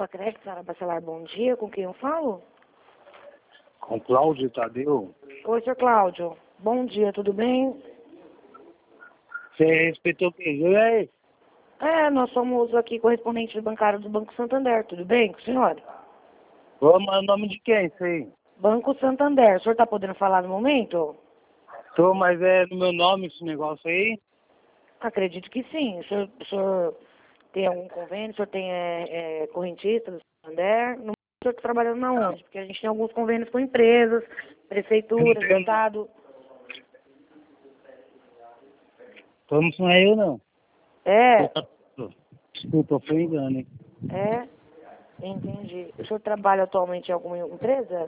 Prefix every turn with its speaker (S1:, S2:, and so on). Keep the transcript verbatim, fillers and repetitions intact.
S1: Facred, Sara Bacelar, bom dia. Com quem eu falo?
S2: Com Cláudio Tadeu.
S1: Oi, senhor Cláudio. Bom dia, tudo bem?
S2: Você respeitou quem? E aí?
S1: É, nós somos aqui correspondentes bancário do Banco Santander, tudo bem com o senhor?
S2: Vamos, é o nome de quem isso aí?
S1: Banco Santander, o senhor está podendo falar no momento?
S2: Tô, mas é no meu nome esse negócio aí?
S1: Acredito que sim. O senhor, o senhor tem algum convênio? O senhor tem é, é, correntista do Santander? No momento, o senhor está trabalhando na onde? Porque a gente tem alguns convênios com empresas, prefeituras,
S2: Entendo.
S1: estado.
S2: Vamos não é eu não.
S1: É,
S2: Desculpa, foi engano, hein?
S1: é, entendi. O senhor trabalha atualmente em alguma empresa?